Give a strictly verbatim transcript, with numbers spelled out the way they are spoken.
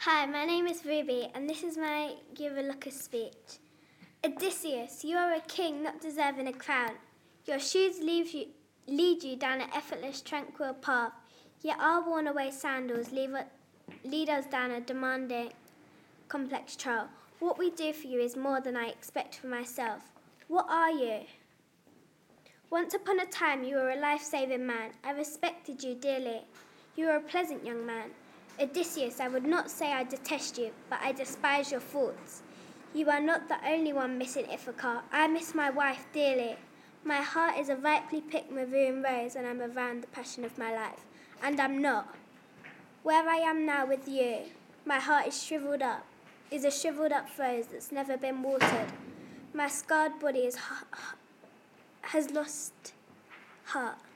Hi, my name is Ruby, and this is my Eurylochus speech. Odysseus, you are a king not deserving a crown. Your shoes leave you, lead you down an effortless, tranquil path, yet our worn-away sandals leave, lead us down a demanding, complex trail. What we do for you is more than I expect for myself. What are you? Once upon a time, you were a life-saving man. I respected you dearly. You were a pleasant young man. Odysseus, I would not say I detest you, but I despise your faults. You are not the only one missing Ithaca. I miss my wife dearly. My heart is a ripely picked maroon rose, and I'm around the passion of my life. And I'm not. Where I am now with you, my heart is shriveled up, is a shriveled up rose that's never been watered. My scarred body is, has lost heart.